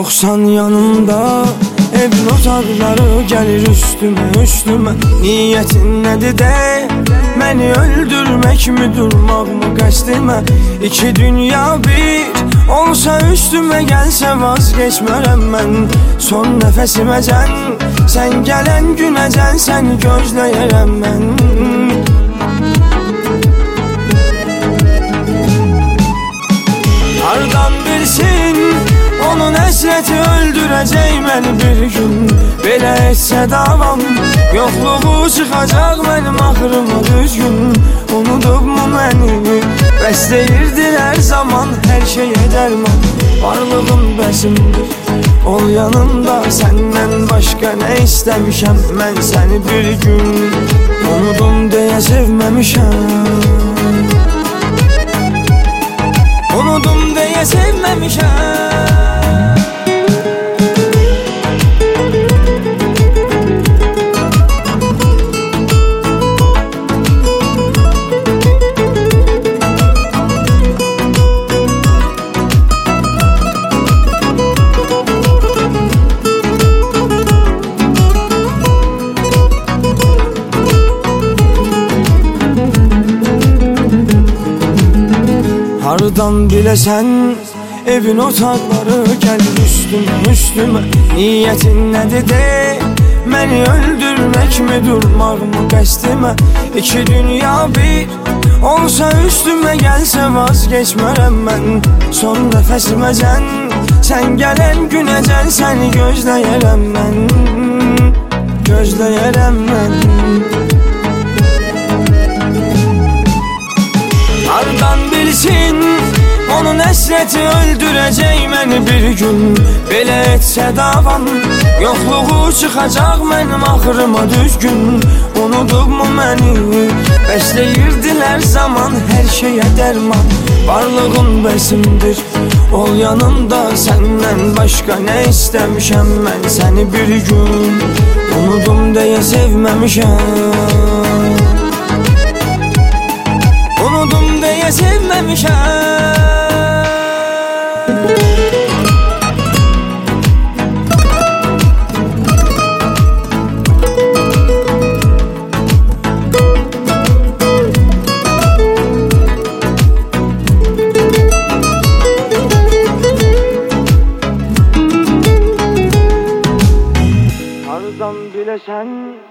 Yoksan yanımda evin otaqları gelir üstüme Niyetin nedir de beni öldürmek mi, durmak mı qəsdimə? İki dünya bir olsa üstüme gelse vazgeçmərəm mən. Son nəfəsiməcən sen gelen günəcən seni gözləyərəm mən. Hardan bilsin onun həsrəti öldürəcək məni bir gün. Belə etsə davam yoxluğu çıxacaq mənim axırıma düzgün. Unudubmu məni bəsləyirdir hər zaman, hər şeyə dərman. Varlığım bəsimdir, ol yanımda, səndən başqa nə istəmişəm mən səni bir gün. Unudum deyə sevməmişəm, unudum deyə sevməmişəm. Hardan biləsən evin otaqları gəlir üstüme Niyetin nədir de məni öldürmək mi, durmaq mı qəsdimə? İki dünya bir olsa üstüme gəlsə vazgeçmərəm mən. Son nəfəsiməcən sen gələn günəcən səni gözləyərəm mən, gözləyərəm mən. Hardan bilsin onun həsrəti öldürəcək məni bir gün. Belə etsə davam yoxluğu çıxacaq mənim axırıma düzgün. Unudubmu məni bəsləyirdir hər zaman, hər şeyə dərman. Varlığın bəsimdir, ol yanımda, səndən başqa nə istəmişəm mən səni bir gün. Unudum deyə sevməmişəm, unudum deyə sevməmişəm. Hardan biləsən